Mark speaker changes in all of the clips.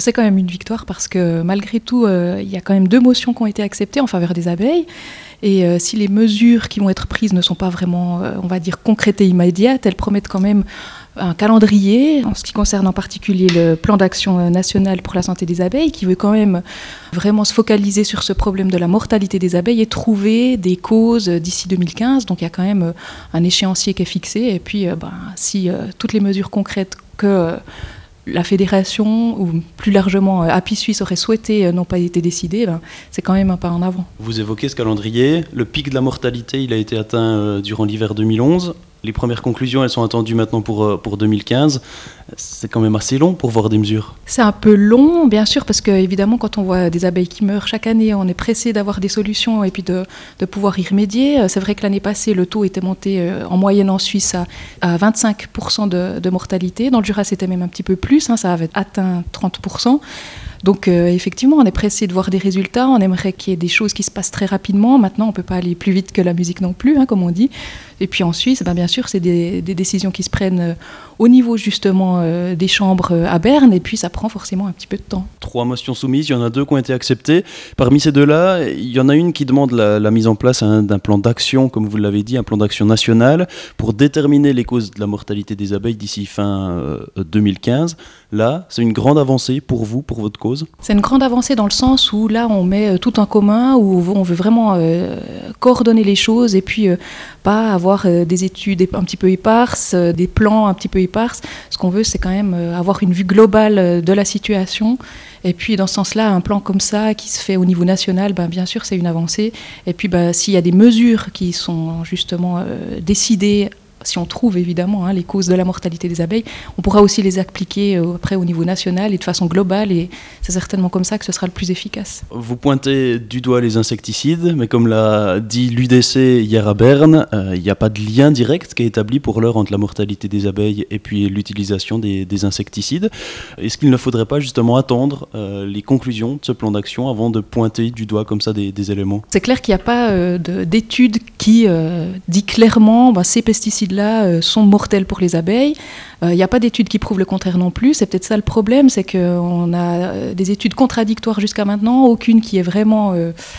Speaker 1: c'est quand même une victoire parce que malgré tout, il y a quand même 2 motions qui ont été acceptées en faveur des abeilles. Et si les mesures qui vont être prises ne sont pas vraiment, on va dire, concrètes et immédiates, elles promettent quand même un calendrier, en ce qui concerne en particulier le plan d'action national pour la santé des abeilles, qui veut quand même vraiment se focaliser sur ce problème de la mortalité des abeilles et trouver des causes d'ici 2015. Donc il y a quand même un échéancier qui est fixé. Et puis si toutes les mesures concrètes que la fédération ou plus largement API Suisse aurait souhaité n'ont pas été décidées, c'est quand même un pas en avant.
Speaker 2: Vous évoquez ce calendrier. Le pic de la mortalité, il a été atteint durant l'hiver 2011. Les premières conclusions, elles sont attendues maintenant pour 2015. C'est quand même assez long pour voir des mesures.
Speaker 1: C'est un peu long, bien sûr, parce qu'évidemment, quand on voit des abeilles qui meurent chaque année, on est pressé d'avoir des solutions et puis de pouvoir y remédier. C'est vrai que l'année passée, le taux était monté en moyenne en Suisse à 25% de mortalité. Dans le Jura, c'était même un petit peu plus, ça avait atteint 30%. Donc effectivement, on est pressé de voir des résultats, on aimerait qu'il y ait des choses qui se passent très rapidement. Maintenant, on ne peut pas aller plus vite que la musique non plus, comme on dit. Et puis en Suisse, bien sûr, c'est des décisions qui se prennent au niveau justement des chambres à Berne, et puis ça prend forcément un petit peu de temps.
Speaker 2: 3 motions soumises, il y en a 2 qui ont été acceptées. Parmi ces 2-là, il y en a une qui demande la mise en place d'un plan d'action, comme vous l'avez dit, un plan d'action national, pour déterminer les causes de la mortalité des abeilles d'ici fin 2015. Là, c'est une grande avancée pour vous, pour votre cause?
Speaker 1: C'est une grande avancée dans le sens où là, on met tout en commun, où on veut vraiment coordonner les choses et puis pas avoir des études un petit peu éparses, des plans un petit peu éparses. Ce qu'on veut, c'est quand même avoir une vue globale de la situation. Et puis, dans ce sens-là, un plan comme ça, qui se fait au niveau national, bien sûr, c'est une avancée. Et puis, s'il y a des mesures qui sont justement décidées, si on trouve évidemment les causes de la mortalité des abeilles, on pourra aussi les appliquer après au niveau national et de façon globale, et c'est certainement comme ça que ce sera le plus efficace.
Speaker 2: Vous pointez du doigt les insecticides, mais comme l'a dit l'UDC hier à Berne, il n'y a pas de lien direct qui est établi pour l'heure entre la mortalité des abeilles et puis l'utilisation des insecticides. Est-ce qu'il ne faudrait pas justement attendre les conclusions de ce plan d'action avant de pointer du doigt comme ça des éléments?
Speaker 1: C'est clair qu'il n'y a pas d'étude qui dit clairement ces pesticides-là sont mortels pour les abeilles. Il n'y a pas d'études qui prouvent le contraire non plus. C'est peut-être ça le problème, c'est qu'on a des études contradictoires jusqu'à maintenant, aucune qui est vraiment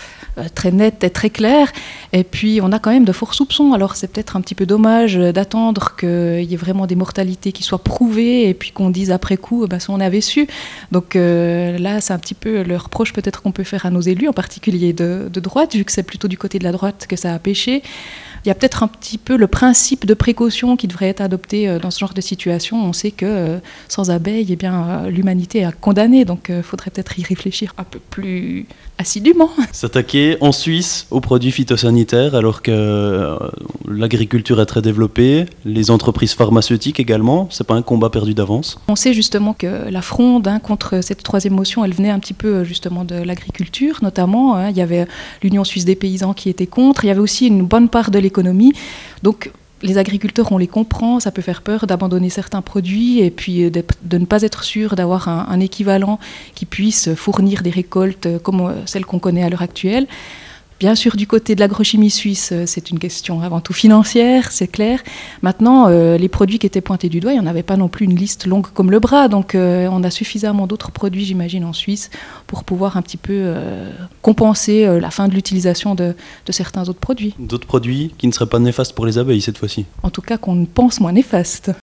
Speaker 1: très nette et très claire. Et puis on a quand même de forts soupçons. Alors c'est peut-être un petit peu dommage d'attendre qu'il y ait vraiment des mortalités qui soient prouvées et puis qu'on dise après coup, si on avait su. Donc là, c'est un petit peu le reproche peut-être qu'on peut faire à nos élus, en particulier de droite, vu que c'est plutôt du côté de la droite que ça a péché. Il y a peut-être un petit peu le principe de précaution qui devrait être adopté dans ce genre de situation. On sait que sans abeilles, l'humanité est condamnée, donc il faudrait peut-être y réfléchir un peu plus assidûment.
Speaker 2: S'attaquer en Suisse aux produits phytosanitaires alors que l'agriculture est très développée, les entreprises pharmaceutiques également, c'est pas un combat perdu d'avance?
Speaker 1: On sait justement que la fronde contre cette 3e motion, elle venait un petit peu justement de l'agriculture notamment. Il y avait l'Union suisse des paysans qui était contre, il y avait aussi une bonne part de l'économie. Donc les agriculteurs, on les comprend, ça peut faire peur d'abandonner certains produits et puis de ne pas être sûr d'avoir un équivalent qui puisse fournir des récoltes comme celles qu'on connaît à l'heure actuelle. Bien sûr, du côté de l'agrochimie suisse, c'est une question avant tout financière, c'est clair. Maintenant, les produits qui étaient pointés du doigt, il n'y en avait pas non plus une liste longue comme le bras. Donc, on a suffisamment d'autres produits, j'imagine, en Suisse pour pouvoir un petit peu compenser la fin de l'utilisation de certains autres produits.
Speaker 2: D'autres produits qui ne seraient pas néfastes pour les abeilles cette fois-ci?
Speaker 1: En tout cas, qu'on pense moins néfastes.